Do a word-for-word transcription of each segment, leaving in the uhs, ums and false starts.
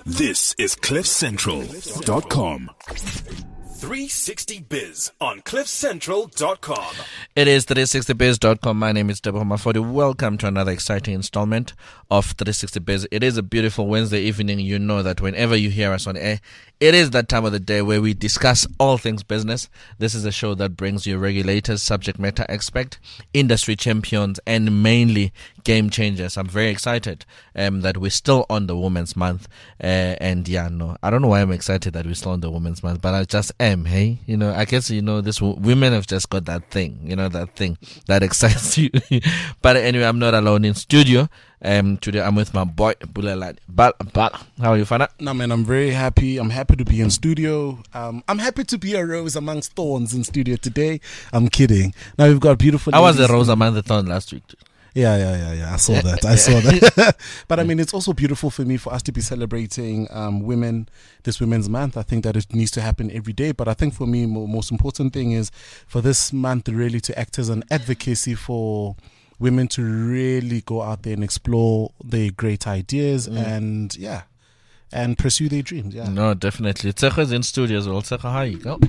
This is cliff central dot com. three sixty Biz on cliff central dot com. It is three sixty biz dot com. My name is Deborah Mafodi. Welcome to another exciting installment of three sixty Biz. It is a beautiful Wednesday evening. You know that whenever you hear us on air, it is that time of the day where we discuss all things business. This is a show that brings you regulators, subject matter experts, industry champions, and mainly game changers. I'm very excited um, that we're still on the Women's Month. Uh, and yeah, no, I don't know why I'm excited that we're still on the Women's Month, but I just am, hey? You know, I guess, you know, this w- women have just got that thing, you know, that thing that excites you. But anyway, I'm not alone in studio. Um, today I'm with my boy Bulelani. But but how are you, Fana? No man, I'm very happy. I'm happy to be in studio. Um, I'm happy to be a rose amongst thorns in studio today. I'm kidding. Now we've got beautiful. I was a ladies. rose among the thorn last week too. Yeah, yeah, yeah, yeah. I saw that. I saw that. But I mean, it's also beautiful for me for us to be celebrating um, women this Women's Month. I think that it needs to happen every day. But I think for me, mo- most important thing is for this month really to act as an advocacy for women to really go out there and explore their great ideas mm. and yeah, and pursue their dreams. Yeah. No, definitely. Tsecho is in studio as well. Tsecho, how are you? Go.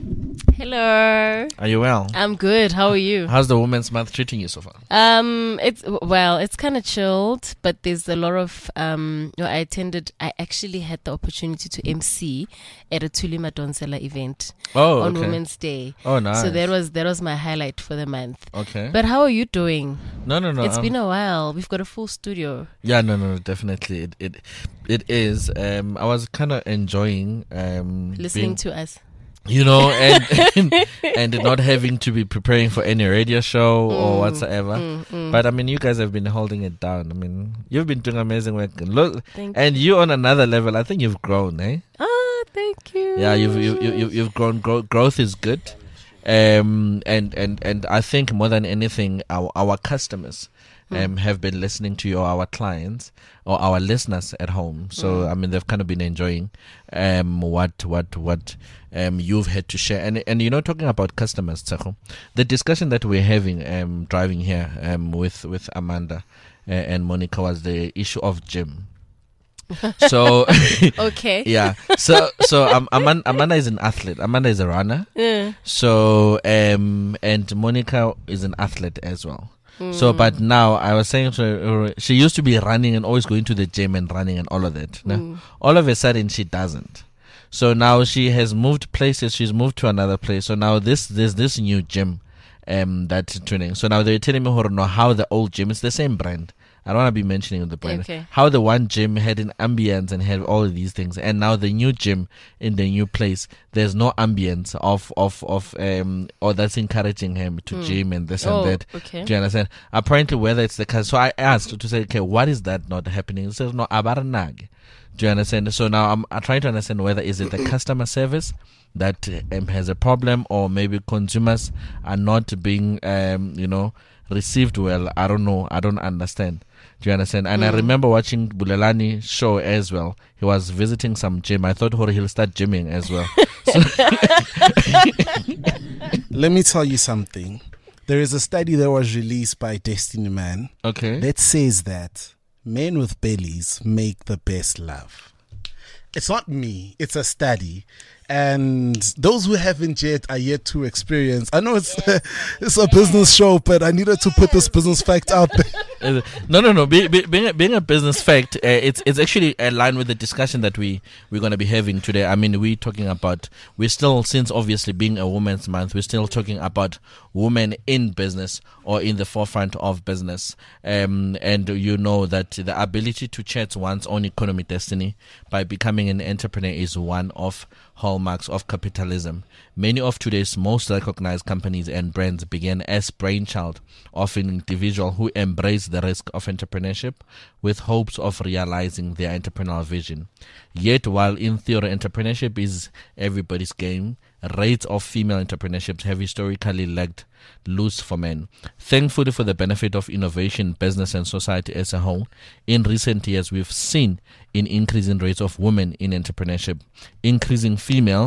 Hello. Are you well? I'm good. How are you? How's the Women's Month treating you so far? Um, it's well, it's kind of chilled, but there's a lot of um. You know, I attended. I actually had the opportunity to M C at a Tuli Madonsela event Oh, on okay. Women's Day. Oh, nice. So that was that was my highlight for the month. Okay. But how are you doing? No, no, no. It's um, been a while. We've got a full studio. Yeah, no, no, definitely. It it, it is. Um, I was kind of enjoying um Listening being, to us. you know, and, and and not having to be preparing for any radio show Mm, or whatsoever. Mm, mm. But I mean, you guys have been holding it down. I mean, you've been doing amazing work. Look, Thank and you on another level. I think you've grown, eh? Ah, thank you. Yeah, you've you you you- you've grown. Grow, growth is good. Um, and and and I think more than anything, our our customers. Um, have been listening to you, or our clients or our listeners at home. So Mm. I mean, they've kind of been enjoying um, what what what um, you've had to share. And and you know, talking about customers, Tsecho, the discussion that we're having um, driving here um, with with Amanda uh, and Monica was the issue of gym. So Okay. yeah, so so um, Amanda, Amanda is an athlete. Amanda is a runner. Yeah. So um, and Monica is an athlete as well. So, but now I was saying to her, she used to be running and always going to the gym and running and all of that. Now, Mm. all of a sudden she doesn't. So now she has moved places. She's moved to another place. So now this there's this new gym um that's tuning. So now they're telling me no, how the old gym, it's the same brand. I don't want to be mentioning the brand. Okay. How the one gym had an ambience and had all of these things, and now the new gym in the new place, there's no ambience of of of um or that's encouraging him to Mm. gym and this Oh, and that. okay. Do you understand? Apparently, whether it's the case. So I asked to say, okay, what is that not happening? It says no, abaranag. Do you understand? So now I'm, I'm trying to understand whether is it the customer service that um, has a problem, or maybe consumers are not being um you know received well. I don't know. I don't understand. Do you understand? And Mm. I remember watching Bulelani show as well. He was visiting some gym. I thought, oh, he'll start gymming as well. Let me tell you something. There is a study that was released by Destiny Man Okay. that says that men with bellies make the best love. It's not me. It's a study. And those who haven't yet are yet to experience. I know it's it's a business show, but I needed to put this business fact out there. Uh, no, no, no. Be, be, being, a, being a business fact, uh, it's it's actually aligned with the discussion that we we're going to be having today. I mean, we're talking about we're still, since obviously being a Women's Month, we're still talking about women in business or in the forefront of business. Um, and you know that the ability to chart one's own economic destiny by becoming an entrepreneur is one of hallmarks of capitalism. Many of today's most recognized companies and brands began as brainchild of an individual who embraced the risk of entrepreneurship with hopes of realizing their entrepreneurial vision. Yet, while in theory entrepreneurship is everybody's game, rates of female entrepreneurship have historically lagged loose for men. Thankfully, for the benefit of innovation, business, and society as a whole, in recent years we've seen an increasing rates of women in entrepreneurship, increasing female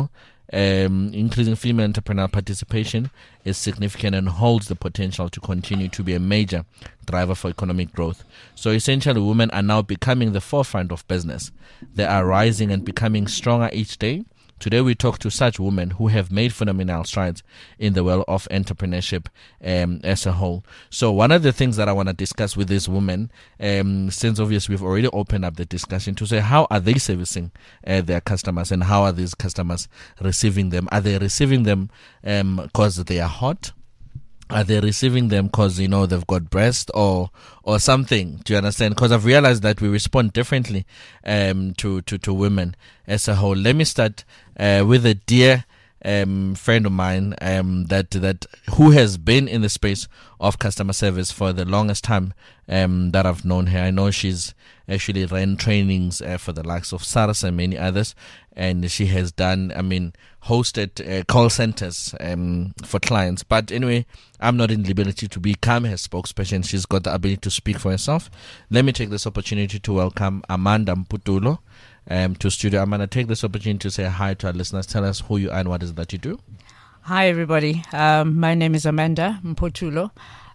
Um, increasing female entrepreneur participation is significant and holds the potential to continue to be a major driver for economic growth. So essentially, women are now becoming the forefront of business. They are rising and becoming stronger each day. Today we talk to such women who have made phenomenal strides in the world of entrepreneurship um, as a whole. So one of the things that I want to discuss with these women, um, since obviously we've already opened up the discussion, to say how are they servicing uh, their customers and how are these customers receiving them? Are they receiving them because um, they are hot? Are they receiving them because, you know, they've got breast or or something? Do you understand? Because I've realized that we respond differently um, to, to, to women as a whole. Let me start uh, with a dear um, friend of mine um, that that who has been in the space of customer service for the longest time um, that I've known her. I know she's actually ran trainings uh, for the likes of SARS and many others. And she has done, I mean, hosted uh, call centers um, for clients. But anyway, I'm not in liberty to become her spokesperson. She's got the ability to speak for herself. Let me take this opportunity to welcome Amanda Mputulo um, to studio. I'm going to take this opportunity to say hi to our listeners. Tell us who you are and what is it that you do. Hi, everybody. Um, my name is Amanda Mputulo.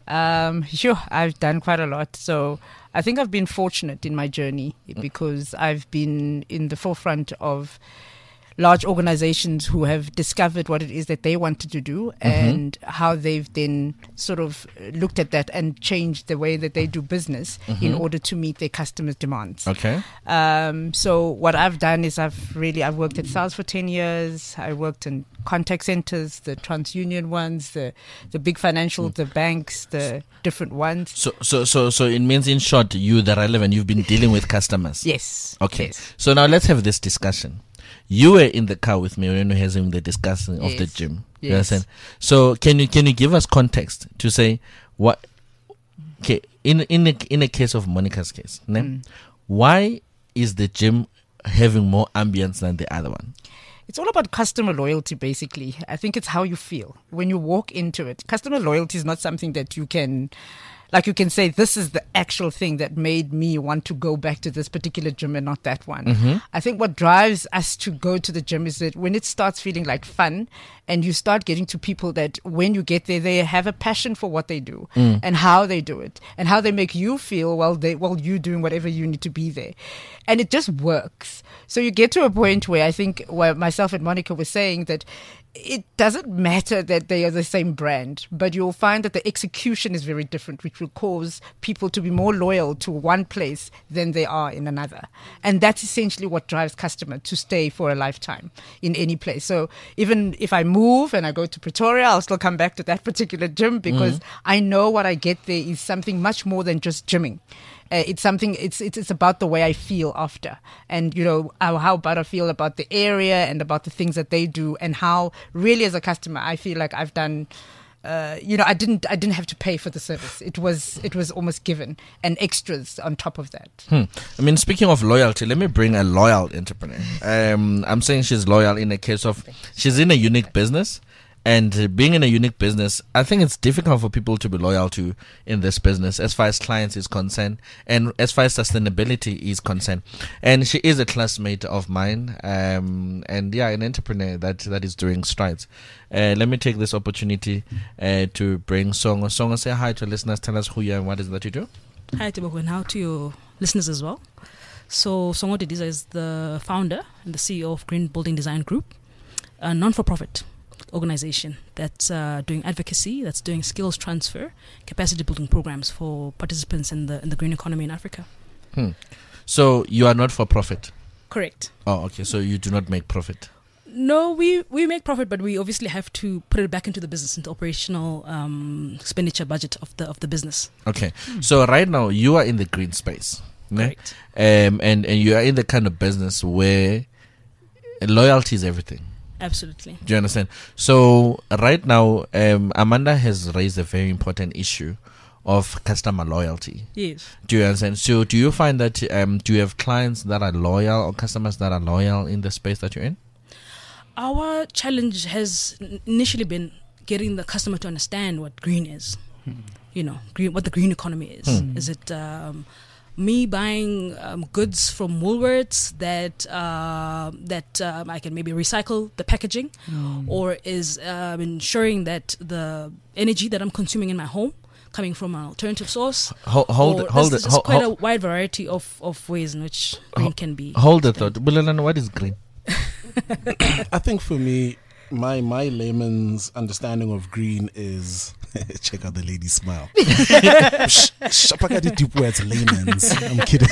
Um, sure, I've done quite a lot. So I think I've been fortunate in my journey because I've been in the forefront of large organizations who have discovered what it is that they wanted to do mm-hmm. and how they've then sort of looked at that and changed the way that they do business mm-hmm. in order to meet their customers' demands. Okay. Um, so what I've done is I've really, I've worked at SARS for ten years. I worked in contact centers, the TransUnion ones, the, the big financial, mm. the banks, the different ones. So, so, so, so it means in short, you, the relevant, you've been dealing with customers. Yes. Okay. Yes. So now let's have this discussion. You were in the car with me when we were having the discussion yes. of the gym. Yes. You understand? So can you can you give us context to say what? Okay, in in a, in a case of Monica's case, ne? Mm. Why is the gym having more ambience than the other one? It's all about customer loyalty, basically. I think it's how you feel when you walk into it. Customer loyalty is not something that you can, like you can say, this is the actual thing that made me want to go back to this particular gym and not that one. Mm-hmm. I think what drives us to go to the gym is that when it starts feeling like fun and you start getting to people that when you get there, they have a passion for what they do mm. and how they do it and how they make you feel while they, while you doing whatever you need to be there. And it just works. So you get to a point where I think where myself and Monica were saying that it doesn't matter that they are the same brand, but you'll find that the execution is very different, which will cause people to be more loyal to one place than they are in another. And that's essentially what drives customer to stay for a lifetime in any place. So even if I move and I go to Pretoria, I'll still come back to that particular gym because mm. I know what I get there is something much more than just gymming. Uh, it's something, it's, it's it's about the way I feel after. And, you know, how, how about I feel about the area and about the things that they do and how really as a customer, I feel like I've done, uh, you know, I didn't I didn't have to pay for the service. It was it was almost given and extras on top of that. Hmm. I mean, speaking of loyalty, let me bring a loyal entrepreneur. Um, I'm saying she's loyal in a case of she's in a unique business. And uh, being in a unique business, I think it's difficult for people to be loyal to in this business as far as clients is concerned and as far as sustainability is concerned. And she is a classmate of mine, um, and yeah, an entrepreneur that, that is doing strides. Uh, let me take this opportunity uh, to bring Songo. Songo, say hi to listeners. Tell us who you are and what is it that you do. Hi, Tiboko, and how to your listeners as well. So, Songo Didiza is the founder and the C E O of Green Building Design Group, a non-for-profit organization that's uh, doing advocacy, that's doing skills transfer, capacity building programs for participants in the in the green economy in Africa. Hmm. So you are not for profit? Correct. Oh, okay. So you do not make profit? No, we, we make profit, but we obviously have to put it back into the business, into operational um, expenditure budget of the of the business. Okay. Hmm. So right now you are in the green space. Correct. Ne? Um, and, and you are in the kind of business where loyalty is everything. Absolutely. Do you understand? So right now, um, Amanda has raised a very important issue of customer loyalty. Yes. Do you understand? So do you find that, um, do you have clients that are loyal or customers that are loyal in the space that you're in? Our challenge has initially been getting the customer to understand what green is. Hmm. You know, green, what the green economy is. Hmm. Is it... Um, me buying um, goods from Woolworths that uh, that um, I can maybe recycle the packaging, Mm. or is um, ensuring that the energy that I'm consuming in my home coming from an alternative source. Hold, hold, Or hold there's, it. there's Hold, quite hold, a wide variety of, of ways in which green can be. hold the thought. Bulelani, what is green? I think for me, my my layman's understanding of green is check out the lady smile. Shh, shh, Pakati deep words, layman's. I'm kidding.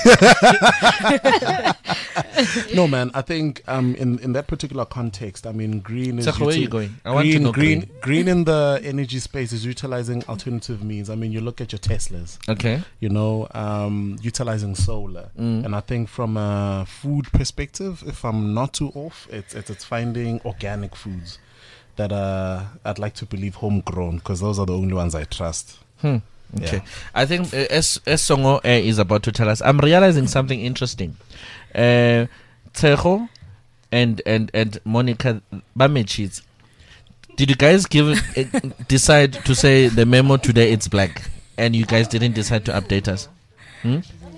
No, man. I think um in, in that particular context, I mean, green is Sakho, where are util- you going? I green, want to know green, green. green in the energy space is utilizing alternative means. I mean, you look at your Teslas. Okay. You know, um, utilizing solar, Mm. and I think from a food perspective, if I'm not too off, it's it's, it's finding organic foods that uh, I'd like to believe homegrown, because those are the only ones I trust. Hmm. Okay. Yeah. I think uh, as as Songo uh, is about to tell us, I'm realizing something interesting. Uh, Tsecho and and and Monica Bamechis. Did you guys give uh, decide to say the memo today it's black, and you guys didn't decide to update us? Hmm?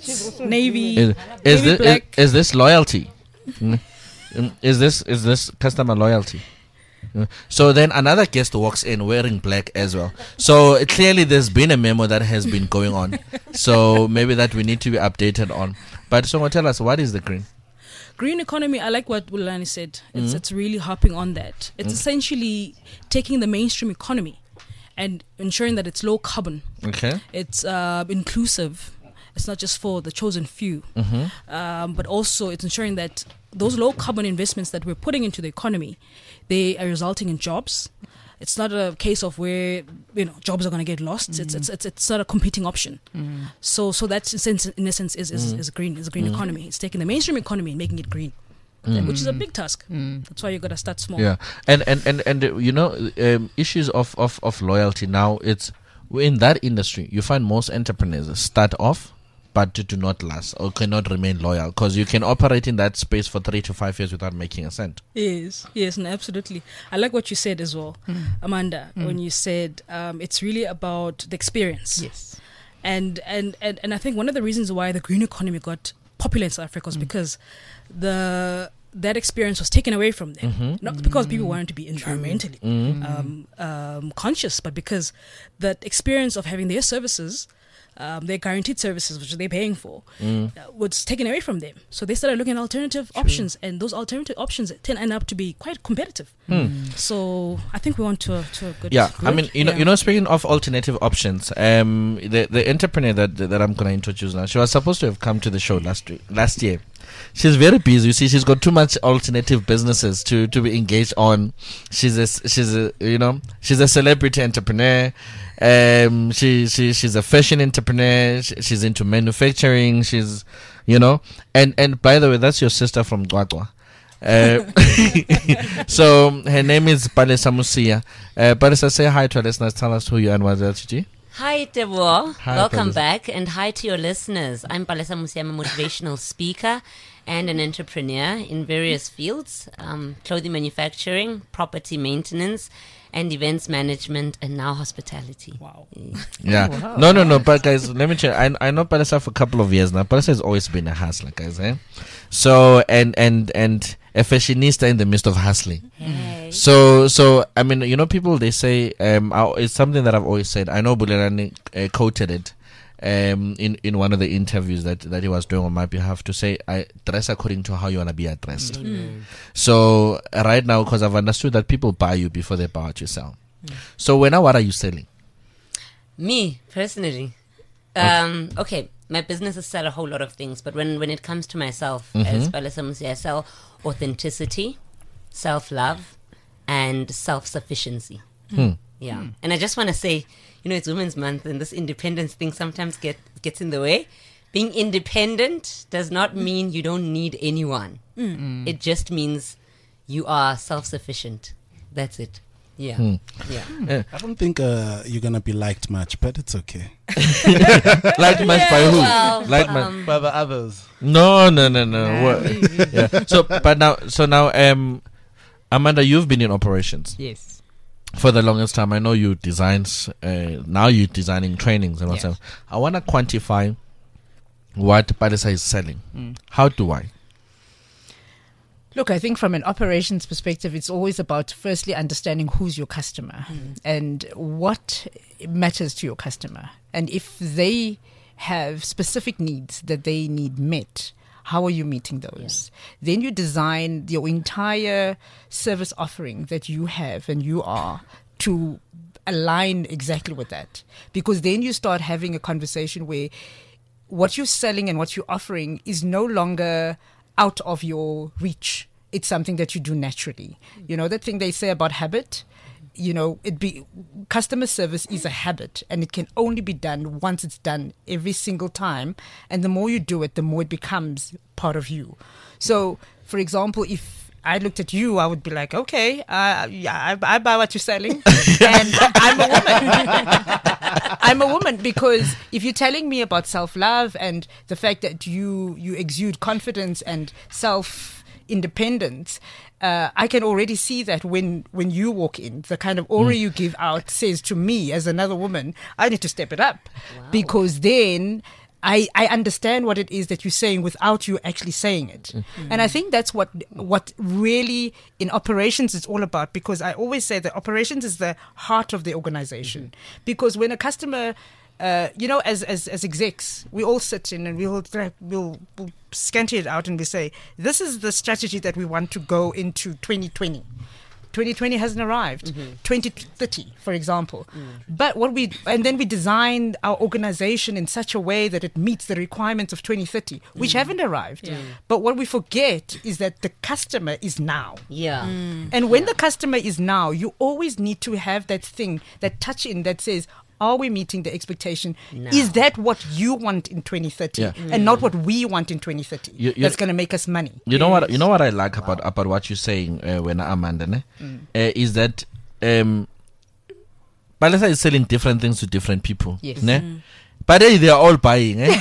Navy. Is, is, Maybe this, black. is, is this loyalty? Hmm? Um, Is this is this customer loyalty? Uh, So then another guest walks in wearing black as well. So uh, clearly there's been a memo that has been going on. So maybe that we need to be updated on. But so tell us, what is the green? Green economy, I like what Bulelani said. It's Mhm. it's really harping on that. It's Mm. essentially taking the mainstream economy and ensuring that it's low carbon. Okay. It's uh, inclusive. It's not just for the chosen few, Mm-hmm. um, but also it's ensuring that those low carbon investments that we're putting into the economy, they are resulting in jobs. It's not a case of where you know jobs are going to get lost. It's, it's it's it's not a competing option. Mm. So so that's in, sense, in essence is is, Mm. is green is a green Mm. economy. It's taking the mainstream economy and making it green, Mm. which is a big task. Mm. That's why you got to start small. Yeah, and and and and uh, you know, um, issues of, of of loyalty now. It's in that industry you find most entrepreneurs start off, but do not last or cannot remain loyal, because you can operate in that space for three to five years without making a cent. Yes, yes, no, absolutely. I like what you said as well, Mm. Amanda, Mm. when you said um, it's really about the experience. Yes. And, and, and, and I think one of the reasons why the green economy got popular in South Africa was Mm. because the that experience was taken away from them. Mm-hmm. Not because people wanted to be environmentally Mm-hmm. um, um, conscious, but because that experience of having their services, um, their guaranteed services, which they're paying for, Mm. uh, was taken away from them. So they started looking at alternative options, and those alternative options tend end up to be quite competitive. Hmm. So I think we want to to a good. Yeah, I good- mean, you know, yeah. you know, speaking of alternative options, um, the the entrepreneur that that I'm gonna introduce now, she was supposed to have come to the show last week, last year. She's very busy. You see, she's got too much alternative businesses to to be engaged on. She's a she's a you know she's a celebrity entrepreneur. Um, she she she's a fashion entrepreneur. She, she's into manufacturing. She's you know, and and by the way, that's your sister from Gwagwa. Uh, so her name is Palesa Musia. Uh, Palesa, say hi to our listeners. Tell us who you are and what L T G. Hi, Debo. Hi, Welcome Palesa. back, and hi to your listeners. I'm Palesa Musia, I'm a motivational speaker and an entrepreneur in various fields, um, clothing manufacturing, property maintenance, and events management, and now hospitality. Wow. Yeah. Oh, wow. No, no, no. But guys, let me check. I I know Palesa for a couple of years now. Palesa has always been a hustler, guys. Eh? So and and and a fashionista in the midst of hustling. Hey. So, so I mean, you know, people they say um, I, it's something that I've always said. I know Bulelani uh, quoted it um, in in one of the interviews that, that he was doing on my behalf to say, "I dress according to how you wanna be addressed." Mm. So uh, right now, because I've understood that people buy you before they buy what you sell. So when now, what are you selling? Me, personally. Um, okay, my businesses sell a whole lot of things, but when, when it comes to myself, as Mhm. Palesa Musia, I sell authenticity, self-love, and self-sufficiency. Hmm. Yeah. And I just want to say, you know, it's Women's Month, and this independence thing sometimes get gets in the way. Being independent does not mean you don't need anyone. Mm. It just means you are self-sufficient. That's it. Yeah. Hmm. Yeah. I don't think uh, you're gonna be liked much, but it's okay. Like much by who? Well, Like my- um, By the others. No, no, no, no. What- yeah. So, but now, so now, um, Amanda, you've been in operations Yes. for the longest time. I know you designs. Uh, now you're designing trainings and Yes. whatsoever. I want to quantify what Palesa is selling. Mm. How do I? Look, I think from an operations perspective, it's always about firstly understanding who's your customer Mm. and what matters to your customer. And if they have specific needs that they need met, how are you meeting those? Then you design your entire service offering that you have and you are to align exactly with that. Because then you start having a conversation where what you're selling and what you're offering is no longer out of your reach. It's something that you do naturally. You know, that thing they say about habit, you know, it be customer service is a habit and it can only be done once it's done every single time. And the more you do it, the more it becomes part of you. So, for example, if I looked at you, I would be like, okay, uh, yeah, I, I buy what you're selling. And I'm a woman. I'm a woman because if you're telling me about self-love and the fact that you, you exude confidence and self-independence, uh, I can already see that when, when you walk in, the kind of aura mm. you give out says to me as another woman, I need to step it up. Wow. Because then I, I understand what it is that you're saying without you actually saying it. Mm-hmm. And I think that's what what really in operations is all about, because I always say that operations is the heart of the organization. Mm-hmm. Because when a customer, uh, you know, as, as as execs, we all sit in and we'll, we'll, we'll scanty it out and we say, this is the strategy that we want to go into twenty twenty. twenty twenty hasn't arrived. Mm-hmm. twenty thirty, for example. Mm. But what we and then we designed our organization in such a way that it meets the requirements of twenty thirty, which mm. haven't arrived. Yeah. But what we forget is that the customer is now. Yeah. Mm. And when yeah. the customer is now, you always need to have that thing, that touch in that says, are we meeting the expectation? No. Is that what you want in twenty thirty, yeah. and mm. not what we want in twenty thirty? You, that's going to make us money. You know yes. what? You know what I like wow. about about what you're saying, uh, when Amanda, ne? Mm. Uh, is that um, Palesa is selling different things to different people. Yes. Ne? Mm. But they, they are all buying. Eh?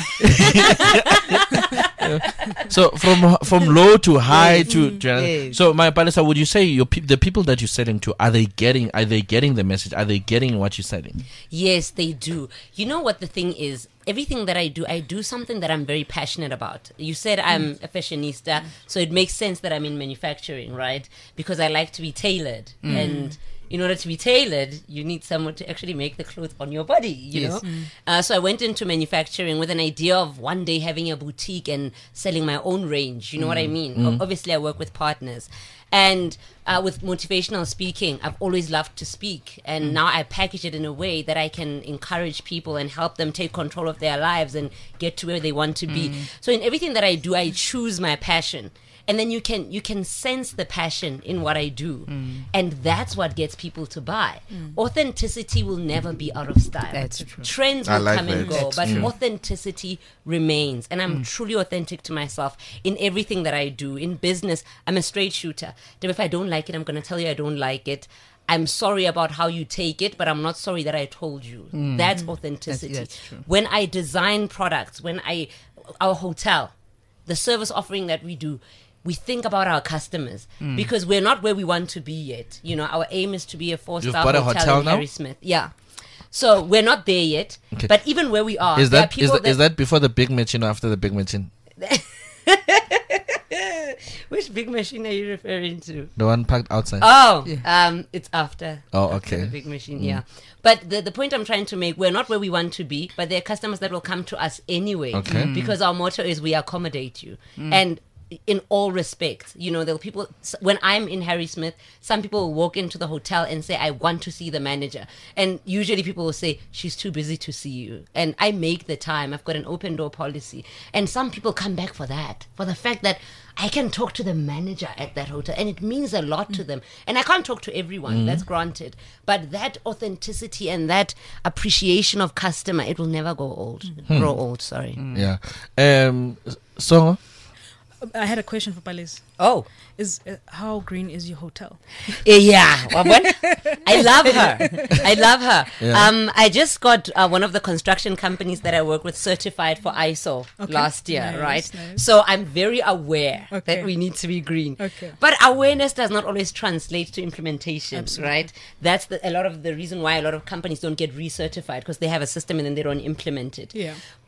So from from low to high yes. to, to yes. so my Palesa, would you say your pe- the people that you're selling to, are they getting are they getting the message? Are they getting what you're selling? Yes, they do. You know what the thing is? Everything that I do, I do something that I'm very passionate about. You said I'm a fashionista, so it makes sense that I'm in manufacturing, right? Because I like to be tailored. Mm. And in order to be tailored, you need someone to actually make the clothes on your body, you yes. know? Mm. Uh, so I went into manufacturing with an idea of one day having a boutique and selling my own range. You know mm. what I mean? Mm. O- obviously, I work with partners. And uh, with motivational speaking, I've always loved to speak. And mm. now I package it in a way that I can encourage people and help them take control of their lives and get to where they want to be. Mm. So in everything that I do, I choose my passion. And then you can you can sense the passion in what I do. Mm. And that's what gets people to buy. Mm. Authenticity will never be out of style. That's true. Trends will like come that. and go, That's but true. authenticity remains. And I'm mm. truly authentic to myself in everything that I do. In business, I'm a straight shooter. If I don't like it, I'm going to tell you I don't like it. I'm sorry about how you take it, but I'm not sorry that I told you. Mm. That's authenticity. That's, that's true. When I design products, when I, our hotel, the service offering that we do, we think about our customers mm. because we're not where we want to be yet. You know, our aim is to be a four-star hotel, hotel in now? Harrismith. Yeah. So we're not there yet. Okay. But even where we are, is there that are is, people that, is that before the big machine or after the big machine? Which big machine are you referring to? The one parked outside. Oh, yeah. um, it's after. Oh, after okay. the big machine, mm. yeah. But the the point I'm trying to make, we're not where we want to be, but there are customers that will come to us anyway. Okay. Mm. Because our motto is we accommodate you. Mm. And in all respects, you know, there are people, when I'm in Harrismith, some people will walk into the hotel and say, I want to see the manager. And usually people will say, she's too busy to see you. And I make the time. I've got an open door policy. And some people come back for that, for the fact that I can talk to the manager at that hotel. And it means a lot mm. to them. And I can't talk to everyone, mm. that's granted. But that authenticity and that appreciation of customer, it will never go old, mm. grow old, sorry. Mm. Yeah. Um, so... I had a question for Palesa. Oh. Is uh, how green is your hotel? Yeah. Well, when, I love her. I love her. Yeah. Um, I just got uh, one of the construction companies that I work with certified for I S O okay. last year, nice, right? Nice. So I'm very aware okay. that we need to be green. Okay. But awareness does not always translate to implementation, Absolutely. Right? That's the, a lot of the reason why a lot of companies don't get recertified, because they have a system and then they don't implement it. Yeah.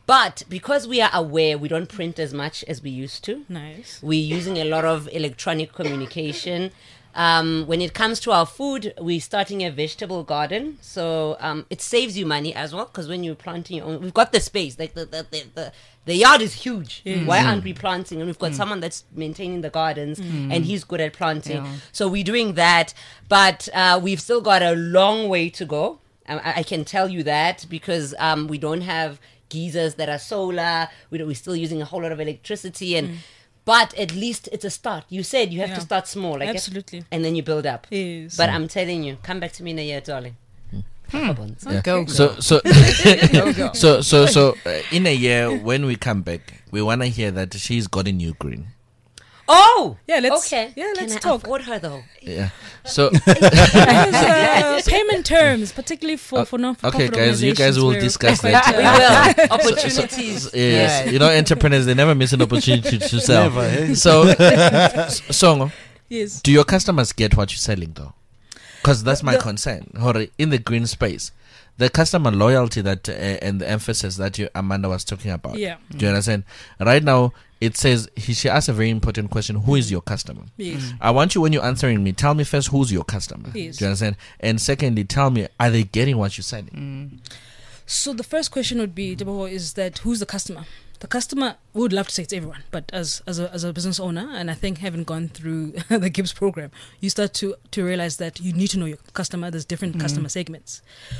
But because we are aware, we don't print as much as we used to. Nice. We're using a lot of electronic communication. Um, when it comes to our food, we're starting a vegetable garden. So um, it saves you money as well, because when you're planting your own, we've got the space. Like the the, the, the, the yard is huge. Yes. Why aren't we planting? And we've got someone that's maintaining the gardens, and he's good at planting. Yeah. So we're doing that. But uh, we've still got a long way to go. I, I can tell you that, because um, we don't have geysers that are solar. We don't, we're still using a whole lot of electricity, and but at least it's a start. You said you have Yeah. to start small, like Absolutely. and then you build up. Yes. But I'm telling you, come back to me in a year, darling. Yeah. Go, go. So so go, go. so so so uh, in a year when we come back, we want to hear that she's got a new green. Oh, Yeah, let's- okay. yeah, let's Can I talk. afford her though? Yeah. So Because, uh, payment terms, particularly for, for non-profit okay, guys, you guys organizations, will we're discuss quite, that. uh, We will. Opportunities. yes, Yeah. you know, entrepreneurs, they never miss an opportunity to sell. Never, eh? So, S- Songo, Yes. do your customers get what you're selling though? Because that's my The- concern. Hore, in the green space, the customer loyalty that uh, and the emphasis that you, Amanda was talking about. Yeah. Do you understand? Right now, it says he, she asked a very important question: who is your customer? Yes. I want you, when you're answering me, tell me first who's your customer. Yes. Do you understand? And secondly, tell me, are they getting what you're selling? So the first question would be, Deboho, is that who's the customer? The customer, we would love to say it's everyone, but as as a, as a business owner, and I think having gone through the Gibbs program, you start to, to realize that you need to know your customer. There's different customer segments.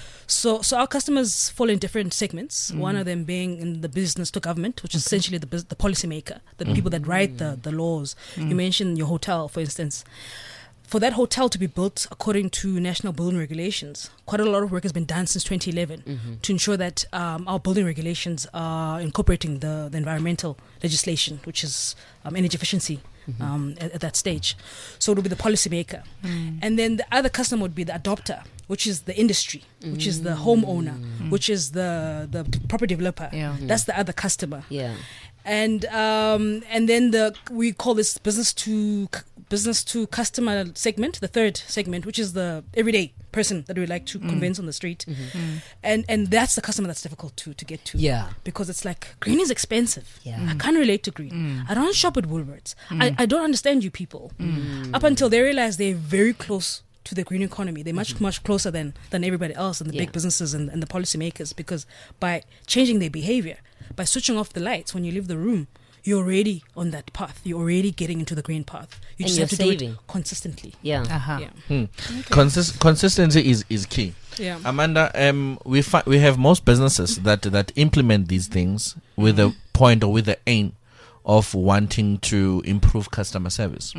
So so our customers fall in different segments. One of them being in the business to government, which is essentially the bus- the policymaker, the people that write the, the laws. You mentioned your hotel, for instance. For that hotel to be built according to national building regulations, quite a lot of work has been done since twenty eleven to ensure that um, our building regulations are incorporating the, the environmental legislation, which is um, energy efficiency um, at, at that stage. So it would be the policymaker. And then the other customer would be the adopter, which is the industry, which is the homeowner, which is the, the property developer. Yeah. That's the other customer. Yeah. And um, and then the we call this business to c- business to customer segment, the third segment, which is the everyday person that we like to convince on the street, and and that's the customer that's difficult to, to get to. Yeah. Because it's like green is expensive. Yeah. I can't relate to green. I don't shop at Woolworths. I, I don't understand you people. Up until they realize they're very close to the green economy. They're much, much closer than, than everybody else and the Yeah. big businesses and, and the policymakers, because by changing their behavior, by switching off the lights when you leave the room, you're already on that path. You're already getting into the green path. You And just you're have to do saving. it consistently. Yeah. Uh-huh. Yeah. Consist- consistency is, is key. Yeah. Amanda, um, we fi- we have most businesses that that implement these things with a point or with the aim of wanting to improve customer service.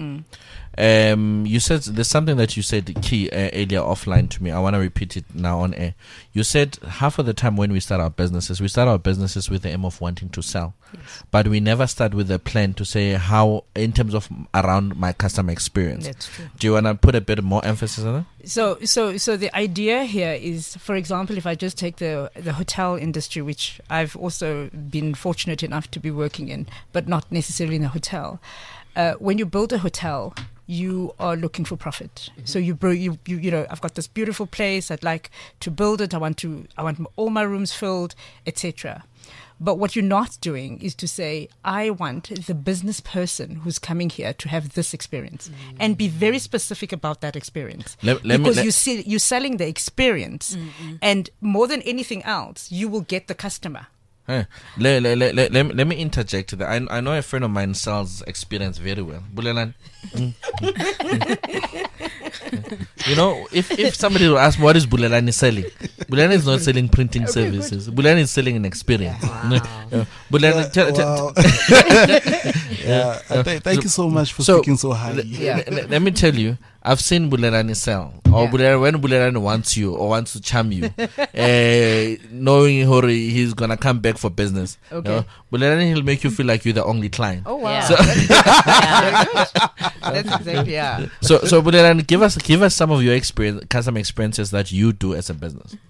Um, you said there's something that you said key uh, earlier offline to me. I want to repeat it now on air. You said half of the time when we start our businesses, we start our businesses with the aim of wanting to sell, but we never start with a plan to say how, in terms of around my customer experience. That's true. Do you want to put a bit more emphasis on that? So, so, so the idea here is, for example, if I just take the the hotel industry, which I've also been fortunate enough to be working in, but not necessarily in a hotel. Uh, when you build a hotel, you are looking for profit. So you, bro- you, you, you know, I've got this beautiful place. I'd like to build it. I want to, I want all my rooms filled, et cetera. But what you're not doing is to say, I want the business person who's coming here to have this experience, and be very specific about that experience. Let- let me- because let- you see, you're selling the experience, and more than anything else, you will get the customer. Hey, let, let, let, let, let, me, let me interject there. I, I know a friend of mine sells experience very well. Bulelan. Mm. You know, if, if somebody will ask me what is Bulelan is selling, Bulelan is not selling printing services. Bulelan is selling an experience. Wow. Uh, Bulelan, tell- tell- Wow. yeah. uh, th- thank you so much for So, speaking so highly. le- le- le- let me tell you, I've seen Bulerani sell, or Yeah. Bulerani, when Bulerani wants you or wants to charm you, uh, knowing hurry he's gonna come back for business. Okay. You know, Bulerani, he'll make you feel like you're the only client. Oh wow, Yeah. So- that's exactly yeah. So, so Bulerani, give us give us some of your experience, customer experiences that you do as a business.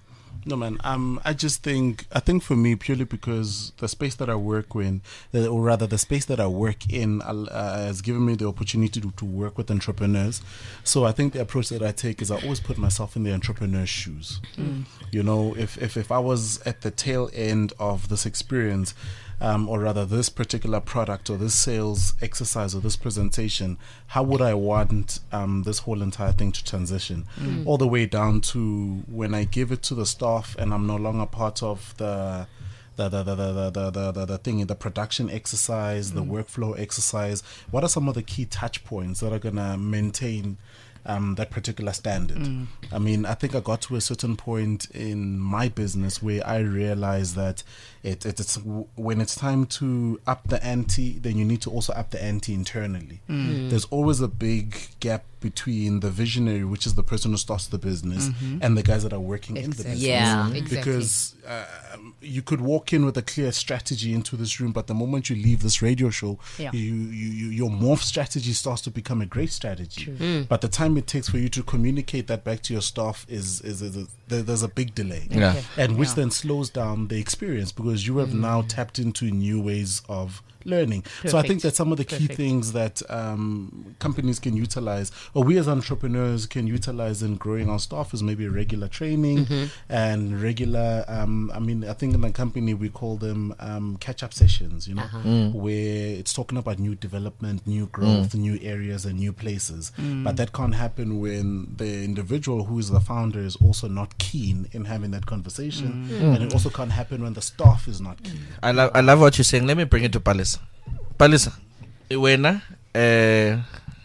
No, man. Um, I just think I think for me, purely because the space that I work in, uh, or rather the space that I work in, uh, has given me the opportunity to, to work with entrepreneurs. So I think the approach that I take is I always put myself in the entrepreneur's shoes. Mm. You know, if, if if I was at the tail end of this experience, um, or rather this particular product or this sales exercise or this presentation, how would I want um, this whole entire thing to transition? Mm. All the way down to when I give it to the staff and I'm no longer part of the the the the the the the, the, the, the thing in the production exercise, mm. the workflow exercise. What are some of the key touch points that are gonna maintain Um, that particular standard? Mm. I mean, I think I got to a certain point in my business where I realized that it, it, it's w- when it's time to up the ante, then you need to also up the ante internally. Mm. There's always a big gap between the visionary, which is the person who starts the business, mm-hmm. and the guys that are working exactly. in the business. Yeah, exactly. Because uh, you could walk in with a clear strategy into this room, but the moment you leave this radio show, yeah. you, you, you your morph strategy starts to become a great strategy. Mm. But the time it takes for you to communicate that back to your staff is is, is, is there, there's a big delay, yeah. Okay. and which yeah. then slows down the experience because you have mm. now tapped into new ways of learning. Perfect. So I think that some of the key Perfect. things that um, companies can utilize, or we as entrepreneurs can utilize in growing our staff, is maybe regular training Mm-hmm. and regular. Um, I mean, I think in the company we call them um, catch-up sessions. You know, Uh-huh. Mm. where it's talking about new development, new growth, Mm. new areas, and new places. Mm. But that can't happen when the individual who is the founder is also not keen in having that conversation, Mm. and it also can't happen when the staff is not keen. I love I love what you're saying. Let me bring it to Palisa. Palisa, wena, uh,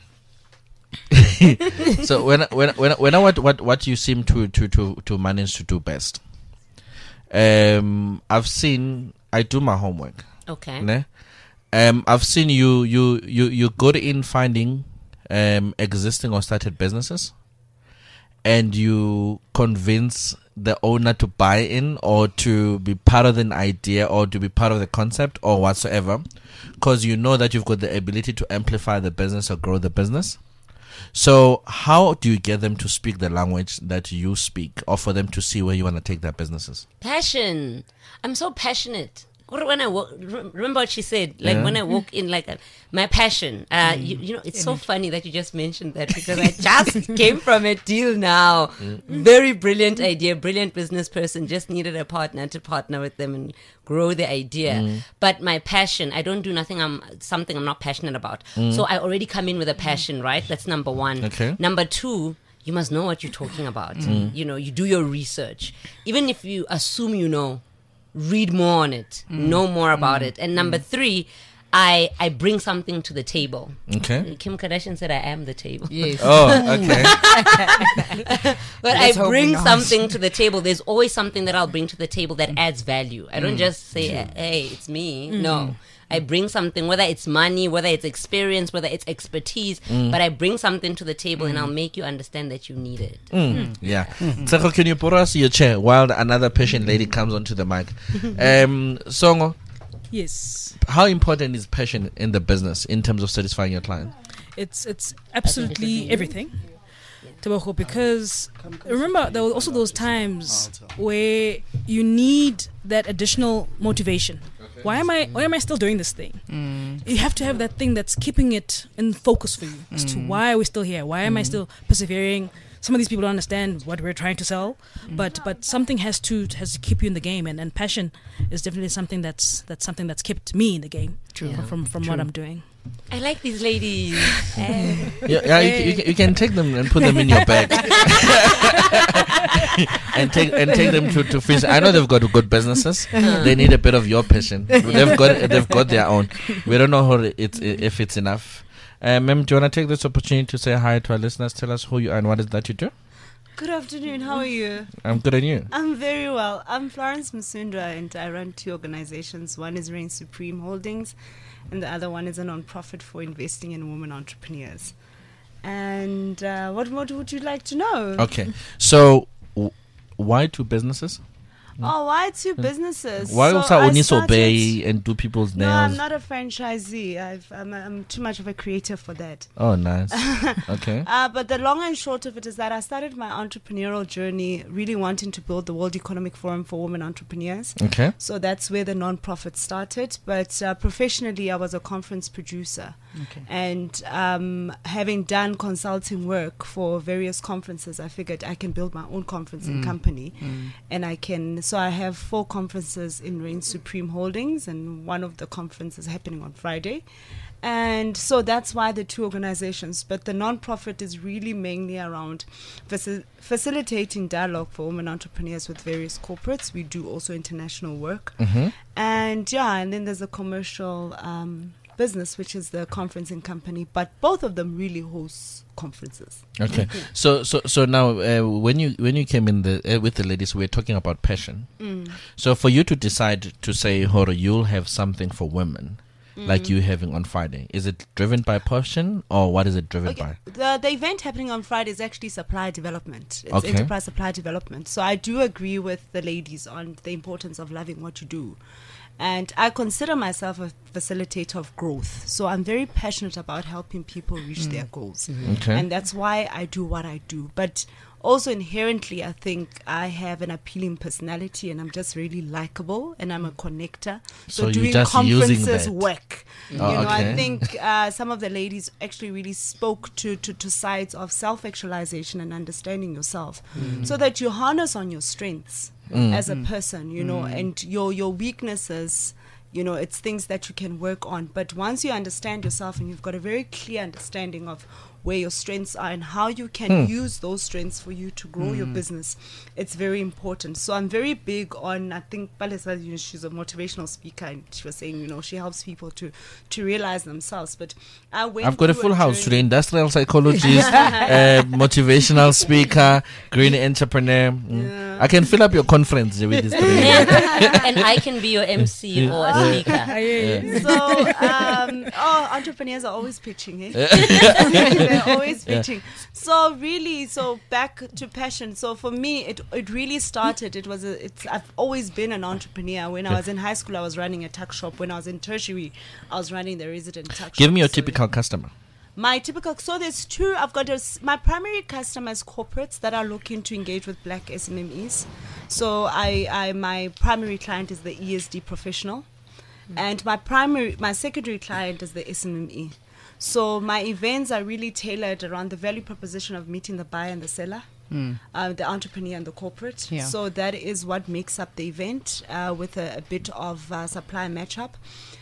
so when when when when I what what what you seem to to to to manage to do best. Um, I've seen I do my homework. Okay. Ne? Um, I've seen you you you you good in finding um existing or started businesses, and you convince the owner to buy in or to be part of an idea or to be part of the concept or whatsoever, because you know that you've got the ability to amplify the business or grow the business. So how do you get them to speak the language that you speak, or for them to see where you want to take their businesses? Passion. I'm so passionate. When I walk, remember what she said, like Yeah. when I walk in, like a, my passion. Uh, you, you know, it's so funny that you just mentioned that because I just came from a deal now. Very brilliant idea, brilliant business person. Just needed a partner to partner with them and grow the idea. Mm. But my passion, I don't do nothing. I'm something I'm not passionate about. Mm. So I already come in with a passion, right? That's number one. Okay. Number two. You must know what you're talking about. Mm. You know, you do your research. Even if you assume you know, read more on it, know more about it. And number three, I I bring something to the table. Okay. Kim Kardashian said I am the table. Yes. Oh, okay. But Let's I hope bring not. something to the table. There's always something that I'll bring to the table that adds value. I don't just say, hey, it's me. No. I bring something, whether it's money, whether it's experience, whether it's expertise, but I bring something to the table and I'll make you understand that you need it. Mm, yeah. Tseko, can you put us your chair while another patient lady comes onto the mic? Um, Songo, Yes, how important is passion in the business in terms of satisfying your client? it's it's absolutely everything. Tobacco, because remember there were also those times where you need that additional motivation. Why am I why am I still doing this thing? Mm. You have to have that thing that's keeping it in focus for you as to why are we still here? Why am I still persevering? Some of these people don't understand what we're trying to sell, but but something has to has to keep you in the game, and, and passion is definitely something that's that's something that's kept me in the game. True. From from, from what I'm doing. I like these ladies. Eh. Yeah, yeah you, you, can, you can take them and put them in your bag, and take and take them to to fish. I know they've got good businesses. They need a bit of your passion. They've got they've got their own. We don't know how it's if it's enough. Uh, Mem, do you want to take this opportunity to say hi to our listeners? Tell us who you are and what is that you do? Good afternoon. How are you? I'm good, and you? I'm very well. I'm Florence Musundwa, and I run two organizations. One is Reign Supreme Holdings, and the other one is a non-profit for investing in women entrepreneurs. And uh, what what would you like to know? Okay, so w- why two businesses? Oh, why two businesses? Why So also I only started- obey and do people's No, nails? I'm not a franchisee. I've, I'm, I'm too much of a creative for that. Oh, nice. Okay. Uh, but the long and short of it is that I started my entrepreneurial journey really wanting to build the World Economic Forum for women entrepreneurs. Okay. So that's where the non-profit started. But uh, professionally, I was a conference producer. Okay. And um, having done consulting work for various conferences, I figured I can build my own conferencing company. And I can, so I have four conferences in Reign Supreme Holdings, and one of the conferences happening on Friday. And so that's why the two organizations. But the non-profit is really mainly around faci- facilitating dialogue for women entrepreneurs with various corporates. We do also international work. Mm-hmm. And yeah, and then there's a commercial um, business, which is the conferencing company. But both of them really host conferences. Okay. So so so now uh, when you when you came in the uh, with the ladies, we were talking about passion. Mm. So for you to decide to say, Horo, you'll have something for women, like you having on Friday, is it driven by passion or what is it driven Okay. by? The the event happening on Friday is actually supply development. It's Okay. enterprise supply development. So I do agree with the ladies on the importance of loving what you do. And I consider myself a facilitator of growth. So I'm very passionate about helping people reach their goals. Okay. And that's why I do what I do. But also inherently, I think I have an appealing personality and I'm just really likable and I'm a connector. So So, you're doing just using conferences that. work. Oh, you know, okay. I think uh, some of the ladies actually really spoke to, to, to sides of self-actualization and understanding yourself so that you harness on your strengths as a person, you know, and your, your weaknesses. You know, it's things that you can work on. But once you understand yourself and you've got a very clear understanding of where your strengths are and how you can use those strengths for you to grow your business, it's very important. So I'm very big on, I think Palesa, you know, she's a motivational speaker and she was saying, you know, she helps people to, to realize themselves. But I went I've got a through full house journey- today: industrial psychologist, uh, motivational speaker, green entrepreneur. Mm. I can fill up your conference with this. Today. And I can be your M C or a speaker. So, um, oh, entrepreneurs are always pitching, eh? They're always pitching. So really, so back to passion. So for me, it it really started. It was a, it's. I've always been an entrepreneur. When I was in high school, I was running a tuck shop. When I was in tertiary, I was running the resident tuck shop. Give me your So typical customer. My typical, so there's two, I've got a s my primary customers, corporates that are looking to engage with black S M M Es. So I, I, my primary client is the E S D professional and my primary, my secondary client is the S M M E. So my events are really tailored around the value proposition of meeting the buyer and the seller. Uh, the entrepreneur and the corporate. Yeah. So that is what makes up the event uh, with a, a bit of uh, supply matchup.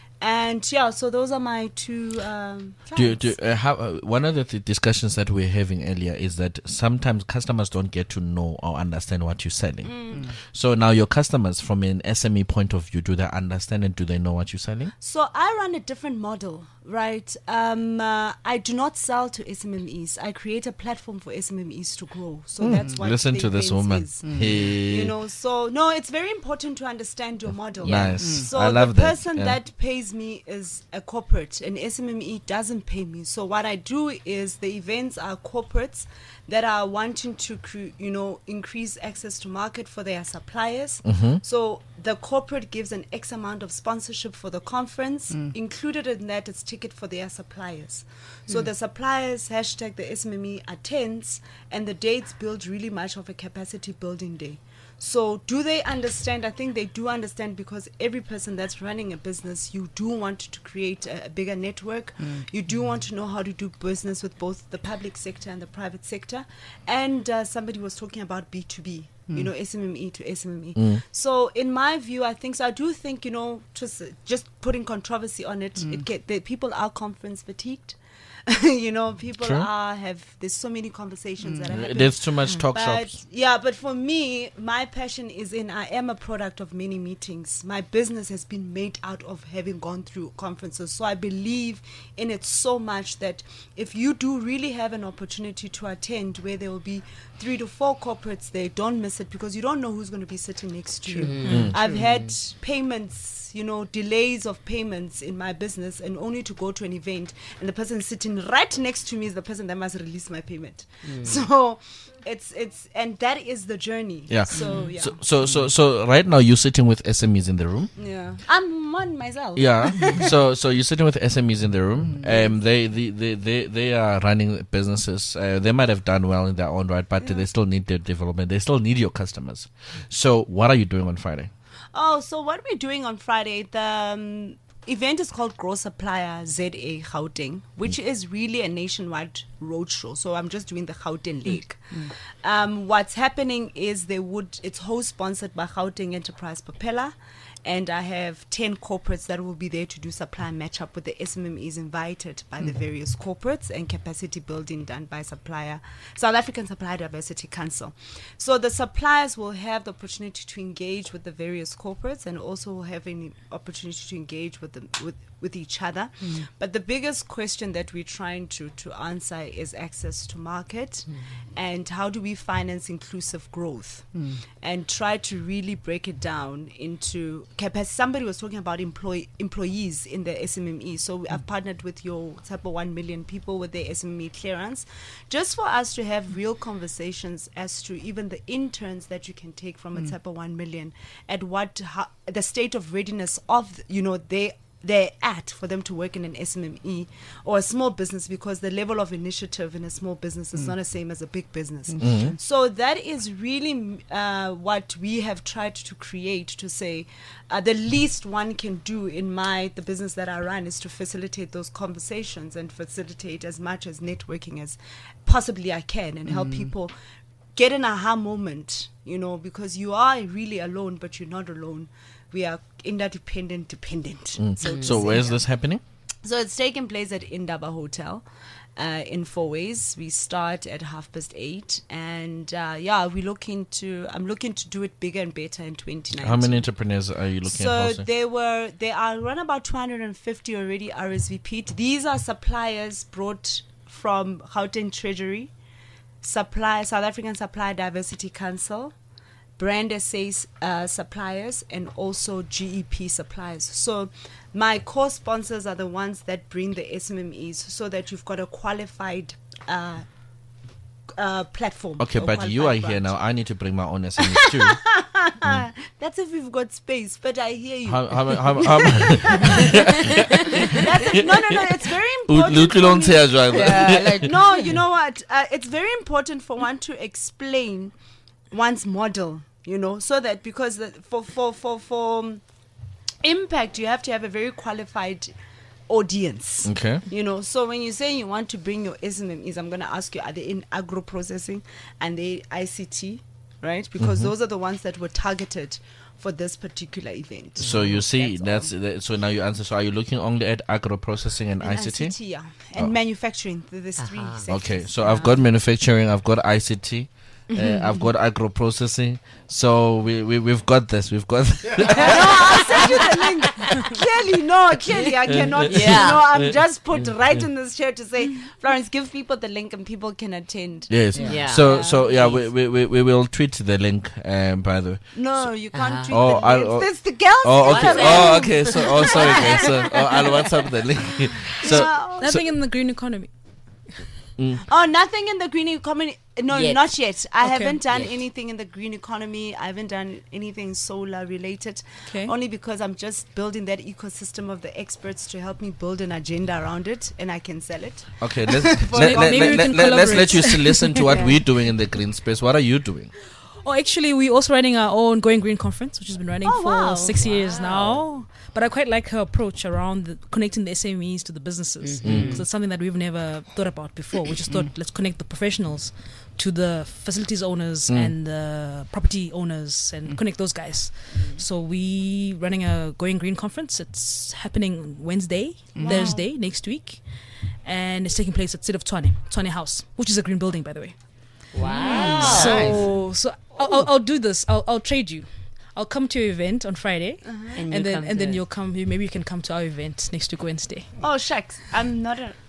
And yeah, so those are my two um, Do, clients. do, uh, how, uh, one of the th- discussions that we're having earlier is that sometimes customers don't get to know or understand what you're selling. Mm. So now your customers, from an S M E point of view, do they understand and do they know what you're selling? So I run a different model, right? Um, uh, I do not sell to S M M Es. I create a platform for S M M Es to grow. So that's what Listen the to this events woman. is. Hey. You know, so no, it's very important to understand your model. Nice. So I love the that. person Yeah. that pays me is a corporate, and S M M E doesn't pay me. So what I do is the events are corporates that are wanting to, cre- you know, increase access to market for their suppliers. Mm-hmm. So the corporate gives an X amount of sponsorship for the conference. Included in that is ticket for their suppliers. So the suppliers, hashtag the S M M E attends, and the dates build really much of a capacity building day. So do they understand? I think they do understand, because every person that's running a business, you do want to create a, a bigger network. You do want to know how to do business with both the public sector and the private sector. And uh, somebody was talking about B two B. You know, S M M E to S M M E. So, in my view, I think so. I do think, you know, just just putting controversy on it, it get the people are conference fatigued. You know, people True. are have. There's so many conversations that are happening. There's too much talk But shops. yeah, but for me, my passion is in, I am a product of many meetings. My business has been made out of having gone through conferences. So I believe in it so much that if you do really have an opportunity to attend where there will be three to four corporates there, don't miss it, because you don't know who's going to be sitting next to you. I've had payments, you know, delays of payments in my business, and only to go to an event and the person sitting and right next to me is the person that must release my payment. So it's it's and that is the journey. Yeah. So yeah. So, so, so, so right now you're sitting with S M Es in the room. yeah. I'm one myself. Yeah. so, so you're sitting with S M Es in the room. Um, they, they, they, they, they are running businesses. Uh, they might have done well in their own right, but they still need their development. They still need your customers. So, what are you doing on Friday? Oh, so what we're doing on Friday, the um, event is called Grow Supplier Z A Gauteng, which is really a nationwide roadshow. So I'm just doing the Gauteng leg. Um, what's happening is they would, it's host-sponsored by Gauteng Enterprise Propeller, and I have ten corporates that will be there to do supply match-up with the S M Es invited by the various corporates, and capacity building done by supplier, South African Supplier Diversity Council. So the suppliers will have the opportunity to engage with the various corporates, and also have an opportunity to engage with them, with with each other. But the biggest question that we're trying to, to answer is access to market, and how do we finance inclusive growth, and try to really break it down into capacity. Somebody was talking about employee, employees in the S M M E. So I've partnered with your type of one million people with their S M M E clearance, just for us to have real conversations as to even the interns that you can take from a type of one million, at what how, the state of readiness of, you know, they they're at for them to work in an S M M E or a small business, because the level of initiative in a small business is not the same as a big business. So that is really uh, what we have tried to create, to say uh, the least one can do in my the business that I run is to facilitate those conversations and facilitate as much as networking as possibly I can, and help people get an aha moment, you know, because you are really alone, but you're not alone. We are interdependent, dependent. So, to So, say. where's this happening? So it's taking place at Indaba Hotel uh, in Four Ways. We start at half past eight, and uh, yeah, we're looking to. I'm looking to do it bigger and better in twenty nineteen. How many entrepreneurs are you looking So at hosting? there were there are around about two hundred fifty already R S V P'd. These are suppliers brought from Gauteng Treasury, Supply South African Supplier Diversity Council, Brand S A uh, suppliers, and also G E P suppliers. So my core sponsors are the ones that bring the S M M Es, so that you've got a qualified uh, uh, platform. Okay, a but you are qualified here brand. now. I need to bring my own S M Es too. That's if we've got space, but I hear you. How, how, how, how, That's it. No, no, no. It's very important. Lu- for Lu- me- Lu- Lu- Lu- Yeah, like, no, you know what? Uh, it's very important for one to explain one's model, you know, so that, because the, for, for, for, for um, impact, you have to have a very qualified audience. Okay. You know, so when you say you want to bring your S M Es, I'm going to ask you, are they in agro processing and they I C T, right? Because Mm-hmm. those are the ones that were targeted for this particular event. So you see, That's that's, that, so now you answer. So are you looking only at agro processing and, And I C T? I C T, yeah. And Oh. manufacturing. Th- There's three Uh-huh. sectors. Okay, so I've got manufacturing, I've got I C T, uh, I've got agro processing. So we, we we've got this. We've got. No, I'll send you the link. Clearly, no, clearly I cannot. Yeah. You know, I'm just put right in this chair to say, Florence, give people the link and people can attend. Yes. Yeah. So so yeah, we, we, we, we will tweet the link. Um, by the way. No, you can't Uh-huh. treat Oh, the I'll- links. oh. That's the girls. Oh okay. What's Oh that? okay. So oh sorry guys. So oh, I'll WhatsApp the link. So No. Nothing in the green economy. Oh, nothing in the green economy. No, Yet. not yet. I Okay. haven't done Yet. anything in the green economy. I haven't done anything solar related. Okay. Only because I'm just building that ecosystem of the experts to help me build an agenda around it, and I can sell it. okay, let's For let, the- let, Maybe let, we let, can let, let's let collaborate. you s- listen to what Yeah. we're doing in the green space. What are you doing? Oh, actually, we're also running our own Going Green conference, which has been running Oh, for wow. six years now. But I quite like her approach around the, connecting the S M Es to the businesses, because it's something that we've never thought about before. We just thought, let's connect the professionals to the facilities owners and the property owners, and connect those guys. So we running a Going Green conference. It's happening Wednesday, Thursday next week, and it's taking place at City of Tshwane, Tshwane House, which is a green building, by the way. Wow. So, so I'll, I'll, I'll do this. I'll, I'll trade you. I'll come to your event on Friday, And, and you then come and to then it. you'll come. you- Maybe you can come to our event next week Wednesday. Oh, shucks. I'm not a.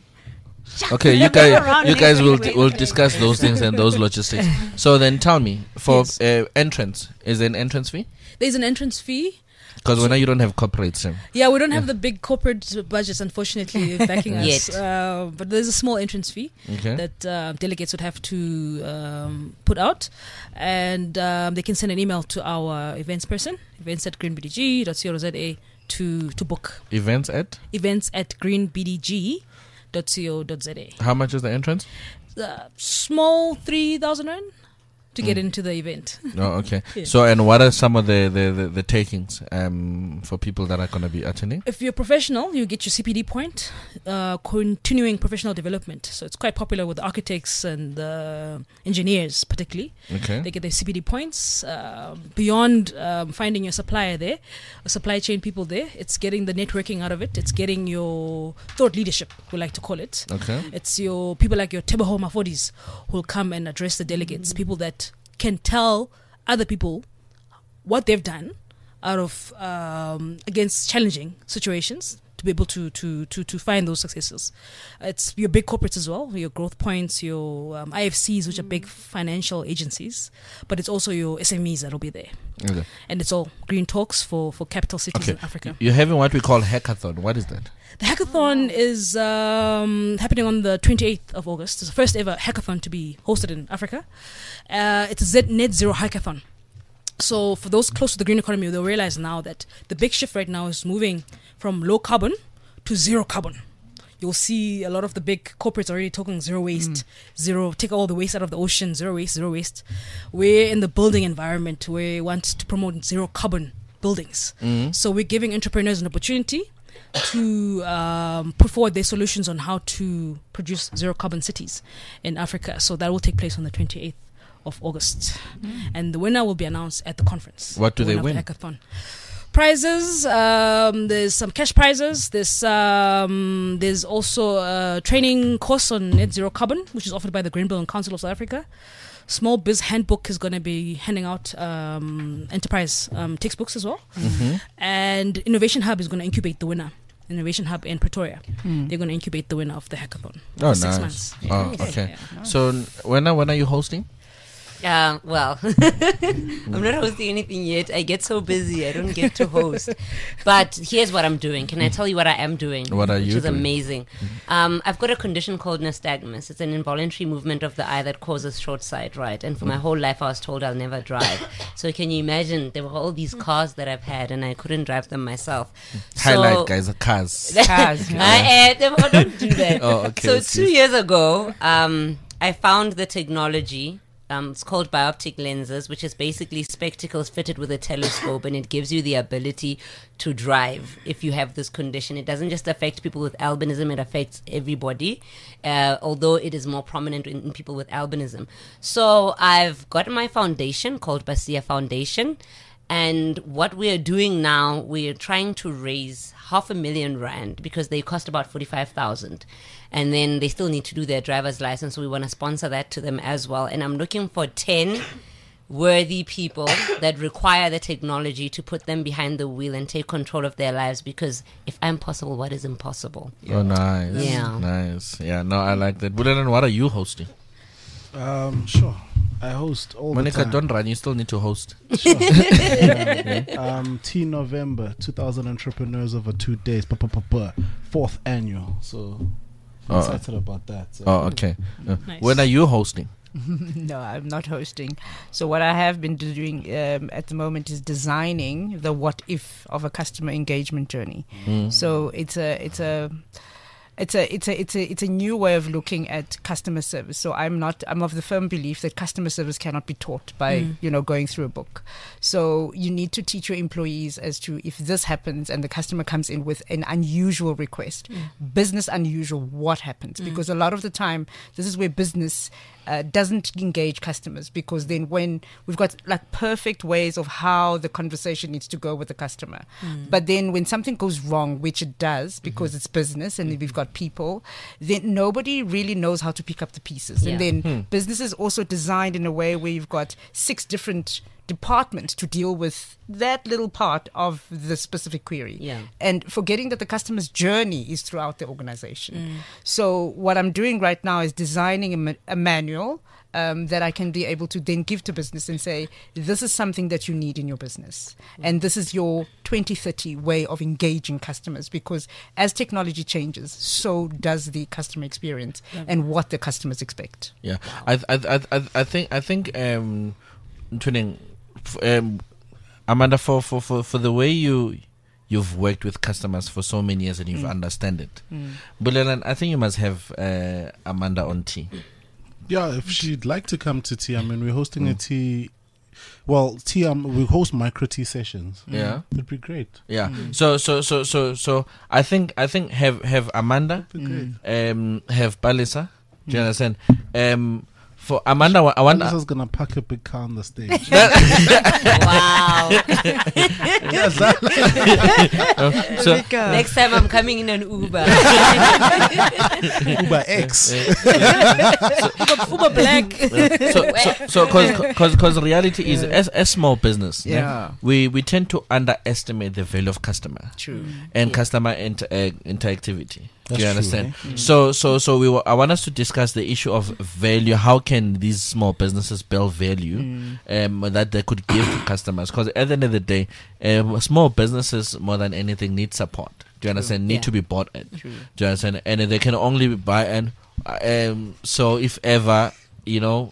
Okay, you Go around guys, you next guys will week, will Wednesday. discuss those things and those logistics. So then, tell me, for Yes. uh, entrance, is there an entrance fee? There's an entrance fee. Because when you don't have corporates. Um, Yeah, we don't have the big corporate budgets, unfortunately, backing us. Yet. Uh, but there's a small entrance fee Okay. that uh, delegates would have to um, put out. And um, they can send an email to our events person, events at green b d g dot co dot z a to, to book. Events at? Events at green b d g dot co dot z a. How much is the entrance? Uh, small three thousand rand to get into the event. Oh, okay. Yeah. So, and what are some of the, the, the, the takings um, for people that are going to be attending? If you're professional, you get your C P D point, uh, continuing professional development. So it's quite popular with architects and uh, engineers, particularly. Okay. They get their C P D points. Uh, beyond um, finding your supplier there, a supply chain people there, it's getting the networking out of it. It's getting your thought leadership, we like to call it. Okay. It's your people like your Teboho Mafodis who will come and address the delegates, people that can tell other people what they've done out of um, against challenging situations to be able to to to to find those successes. It's your big corporates as well, your Growth Points, your um, I F Cs, which are big financial agencies, but it's also your S M Es that'll be there. Okay. And it's all green talks for for capital cities Okay. in Africa. You're having what we call hackathon. What is that? The hackathon is um, happening on the twenty-eighth of August. It's the first ever hackathon to be hosted in Africa. Uh, it's a Z- net zero hackathon. So for those close to the green economy, they'll realize now that the big shift right now is moving from low carbon to zero carbon. You'll see a lot of the big corporates already talking zero waste, mm. zero, take all the waste out of the ocean, zero waste, zero waste. We're in the building environment where we want to promote zero carbon buildings. Mm. So we're giving entrepreneurs an opportunity to um, put forward their solutions on how to produce zero carbon cities in Africa. So that will take place on the twenty-eighth of August. Mm. And the winner will be announced at the conference. What do the they winner win? of the hackathon. Prizes, um, there's some cash prizes. There's um, there's also a training course on net zero carbon, which is offered by the Green Building Council of South Africa. Small Biz Handbook is going to be handing out um, enterprise um, textbooks as well. Mm-hmm. And Innovation Hub is going to incubate the winner. Innovation Hub in Pretoria. Mm. They're going to incubate the winner of the hackathon Oh, for six nice. months. Oh, Yeah. okay. Yeah. So when are, when are you hosting? Uh, well, I'm not hosting anything yet. I get so busy, I don't get to host. But here's what I'm doing. Can I tell you what I am doing? What are which you is doing? amazing. Um, I've got a condition called nystagmus. It's an involuntary movement of the eye that causes short sight, right? And for my whole life, I was told I'll never drive. So can you imagine? There were all these cars that I've had, and I couldn't drive them myself. Highlight, So- guys, cars. Cars. I, uh, oh, don't do that. Oh, okay, So excuse. two years ago, um, I found the technology. Um, it's called bioptic lenses, which is basically spectacles fitted with a telescope, and it gives you the ability to drive if you have this condition. It doesn't just affect people with albinism, it affects everybody, uh, although it is more prominent in, in people with albinism. So I've got my foundation called Basia Foundation, and what we are doing now, we are trying to raise half a million rand because they cost about forty-five thousand. And then they still need to do their driver's license. So we want to sponsor that to them as well. And I'm looking for ten worthy people that require the technology to put them behind the wheel and take control of their lives. Because if I'm possible, what is impossible? Oh, nice. Yeah. Nice. Yeah, no, I like that. Bulelan, what are you hosting? Um, sure. I host all Monica, the time. don't run. You still need to host. Sure. Yeah. Um, T November, two thousand entrepreneurs over two days. Pa, pa, pa, pa. Fourth annual. So I'm Oh. excited about that. So. Oh, okay. Uh, Nice. When are you hosting? No, I'm not hosting. So what I have been doing um, at the moment is designing the what if of a customer engagement journey. Mm. So it's a it's a it's a it's a it's a it's a new way of looking at customer service. So I'm not I'm of the firm belief that customer service cannot be taught by Mm. you know going through a book. So you need to teach your employees as to if this happens and the customer comes in with an unusual request, business unusual, what happens? Because a lot of the time this is where business uh, doesn't engage customers, because then when we've got like perfect ways of how the conversation needs to go with the customer, but then when something goes wrong, which it does because it's business and we've got people, then nobody really knows how to pick up the pieces. Yeah. And then business is also designed in a way where you've got six different department to deal with that little part of the specific query. Yeah. And forgetting that the customer's journey is throughout the organization. So what I'm doing right now is designing a, ma- a manual um, that I can be able to then give to business and say, this is something that you need in your business. And this is your twenty thirty way of engaging customers, because as technology changes, so does the customer experience and what the customers expect. Yeah, I, I, I, I, I think, I think, um, Tuning, f- um, Amanda, for, for, for, for the way you you've worked with customers for so many years and you've Mm. understand it, Mm. Bulelan, I think you must have uh, Amanda on tea. Yeah, if she'd like to come to tea, I mean, we're hosting a tea. Well, tea. Um, we host micro tea sessions. Yeah, it'd be great. Yeah. So so so so so I think I think have have Amanda, great. um, have Palisa. Do you understand? Um, for Amanda, I want. Palisa's gonna pack a big car on the stage. Wow. Yes, that- Uh, so Next time I'm coming in an Uber. Uber X. Uber Black. so so so because because reality is as a small business, ne, Yeah. we we tend to underestimate the value of customer True. and Yeah. customer inter, uh, interactivity. Do That's you true, understand? eh? So so so we were, I want us to discuss the issue of value. How can these small businesses build value um, that they could give to customers? Because at the end of the day, um, small businesses more than anything need support. Do you understand? Need Yeah. to be bought at. Do you understand? And they can only buy and um. So if ever you know,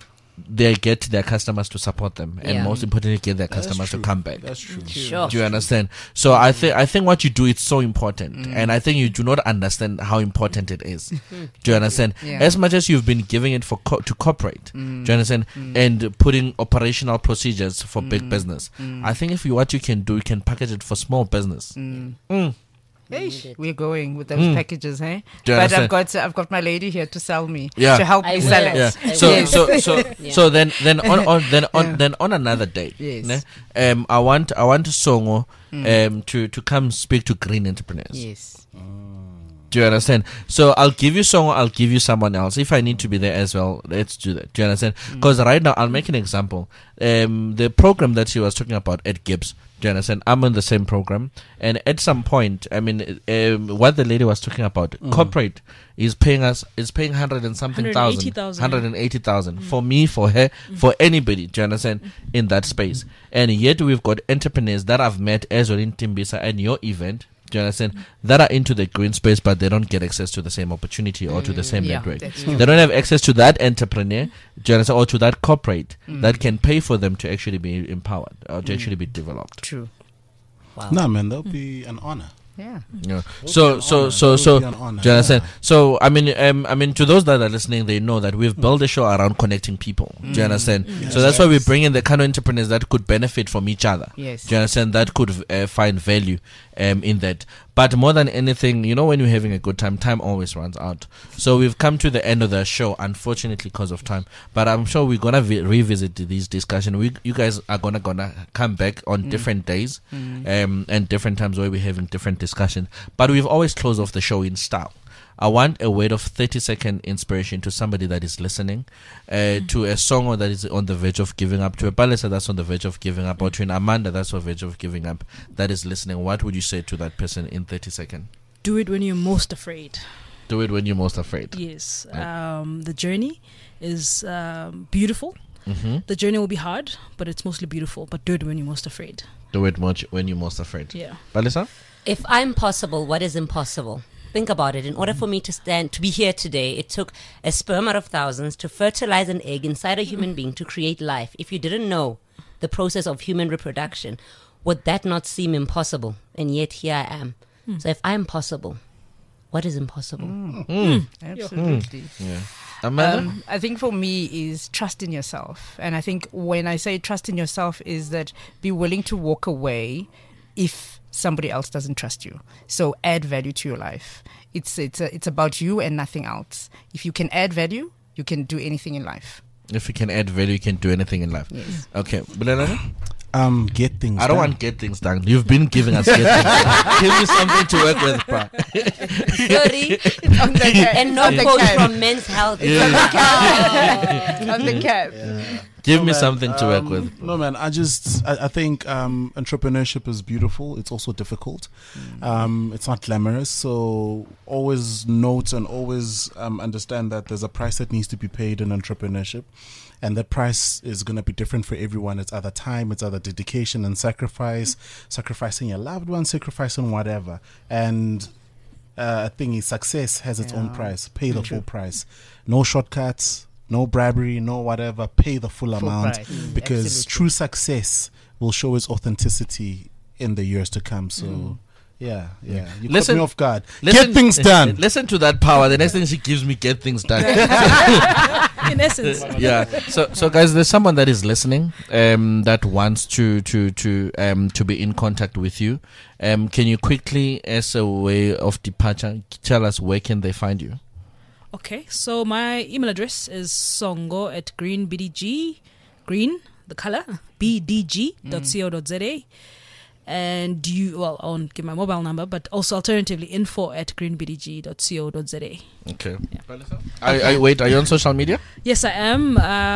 they get their customers to support them, and Yeah. most importantly, get their That's customers to true. come back. That's true. Sure. Do you understand? So I think I think what you do is so important, Mm. and I think you do not understand how important it is. Do you understand? Yeah. As much as you've been giving it for co- to corporate, Mm. do you understand? And putting operational procedures for big business. Mm. I think if you what you can do, you can package it for small business. Mm. Mm. Eish, we're going with those Mm. packages, eh? Do you But understand? I've got I've got my lady here to sell me. Yeah. To help I me will. sell it. Yeah. I So will. so so Yeah. so then then on, on then on Yeah. then on another day, Yes. ne, um, I want I want Songo um to to come speak to green entrepreneurs. Yes. Do you understand? So I'll give you someone, I'll give you someone else. If I need to be there as well, let's do that. Do you understand? Because right now, I'll make an example. Um, the program that she was talking about at Gibbs, do you understand? I'm on the same program. And at some point, I mean, um, what the lady was talking about, corporate is paying us, is paying hundred and something one hundred thousand. eighty thousand. one hundred eighty thousand. For me, for her, for anybody, do you understand? In that space. And yet we've got entrepreneurs that I've met as well in Timbisa and your event. Do you understand? That are into the green space, but they don't get access to the same opportunity or to the same Yeah, network. that's They don't have access to that entrepreneur, do you understand, or to that corporate that can pay for them to actually be empowered or to actually be developed. True. Wow. No, man, that'll be an honor. Yeah. Yeah. be So an so honor. so That so would do be an honor, you understand? yeah. So I mean um I mean to those that are listening, they know that we've built a show around connecting people. Do you understand? So that's why we bring in the kind of entrepreneurs that could benefit from each other. Yes. Do you understand? That could uh, find value um in that. But more than anything, you know, when you're having a good time, time always runs out. So we've come to the end of the show, unfortunately, because of time. But I'm sure we're gonna vi- revisit these discussions. We, you guys are gonna gonna come back on different days, um, and different times where we're having different discussions. But we've always closed off the show in style. I want a word of thirty second inspiration to somebody that is listening, uh, to a song that is on the verge of giving up, to a Palisa that's on the verge of giving up, or to an Amanda that's on the verge of giving up that is listening. What would you say to that person in thirty seconds? Do it when you're most afraid. Do it when you're most afraid. Yes. Um, the journey is um, beautiful. Mm-hmm. The journey will be hard, but it's mostly beautiful. But do it when you're most afraid. Do it much when you're most afraid. Yeah. Palisa? If I'm possible, what is impossible? Think about it. In order for me to stand, to be here today, it took a sperm out of thousands to fertilize an egg inside a human being to create life. If you didn't know the process of human reproduction, would that not seem impossible? And yet here I am. So if I'm possible, what is impossible? Mm. Absolutely. Yeah. Amanda? Um, I think for me is trust in yourself. And I think when I say trust in yourself is that be willing to walk away if somebody else doesn't trust you. So add value to your life. It's it's a, it's about you and nothing else. If you can add value, you can do anything in life. If you can add value, you can do anything in life. Yes. Okay. Bulelani? Um, get things. I don't done. want get things done. You've been giving us get things done. Give me something to work with, pa. Sorry. On the cap. And no On the quote cap. from Men's Health. On the cap. On the cap. Give No, me man, something to work um, with. No, man. I just, I, I think um, entrepreneurship is beautiful. It's also difficult. Mm. Um, it's not glamorous. So always note and always um, understand that there's a price that needs to be paid in entrepreneurship. And that price is going to be different for everyone. It's either time, it's either dedication and sacrifice, sacrificing your loved ones, sacrificing whatever. And uh, I think success has its own price. Pay the full price. No shortcuts, no bribery, no whatever. Pay the full, Full amount price. Mm, because absolutely. true success will show its authenticity in the years to come. So. Yeah, yeah. You Listen- caught me off guard. Listen- Get things done. Listen to that power. The next thing she gives me, get things done. In essence. Yeah. So, so guys, there's someone that is listening, um, that wants to to to um to be in contact with you. Um, can you quickly, as a way of departure, tell us where can they find you? Okay, so my email address is songo at greenbdg, green, the color, b d g dot co dot z a. And you, well, I won't give my mobile number, but also alternatively, info at greenbdg dot co dot z a. Okay. I, I wait. Are you on social media? Yes, I am.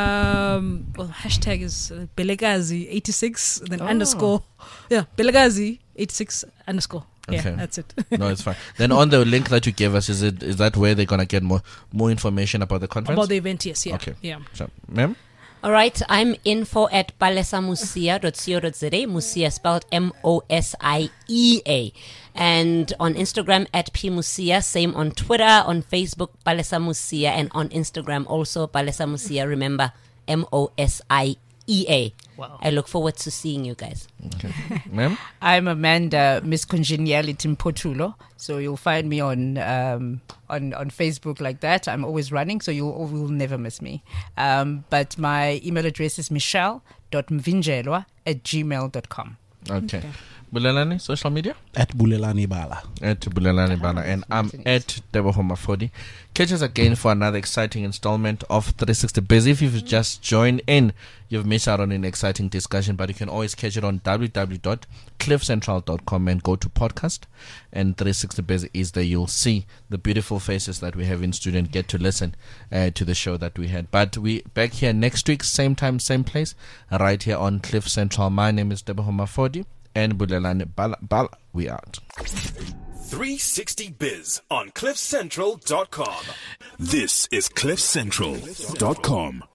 Um, well, hashtag is uh, Belegazi eighty-six, then underscore. Yeah, Belegazi eighty-six underscore. Yeah, Okay. that's it. No, it's fine. Then on the link that you gave us, is it is that where they're gonna get more more information about the conference? About the event, yes, yeah. Okay. Yeah. So, ma'am. All right, I'm info at palesamusia dot co dot z a. Musia spelled M O S I E A. And on Instagram at pmusia, same on Twitter, on Facebook, Palesamusia, and on Instagram also Palesamusia, remember, M O S I E A. Wow. I look forward to seeing you guys. Okay. Ma'am. I'm Amanda Miss Congeniality Mpotulo, so you'll find me on um, on on Facebook like that. I'm always running, so you'll will never miss me. Um, but my email address is michelle dot mvinjelwa at gmail dot com. Okay. Bulelani, social media? At Bulelani Bala. At Bulelani Bana. And I'm at Debohoma Fodi. Catch us again for another exciting installment of three sixty Biz. If you've just joined in, you've missed out on an exciting discussion, but you can always catch it on w w w dot cliff central dot com and go to podcast. And three sixty Biz is there. You'll see the beautiful faces that we have in studio and get to listen uh, to the show that we had. But we back here next week, same time, same place, right here on Cliff Central. My name is Debohoma Fodi. And Bulelani Bala, Bala, we out. three sixty Biz on cliff central dot com. This is cliff central dot com.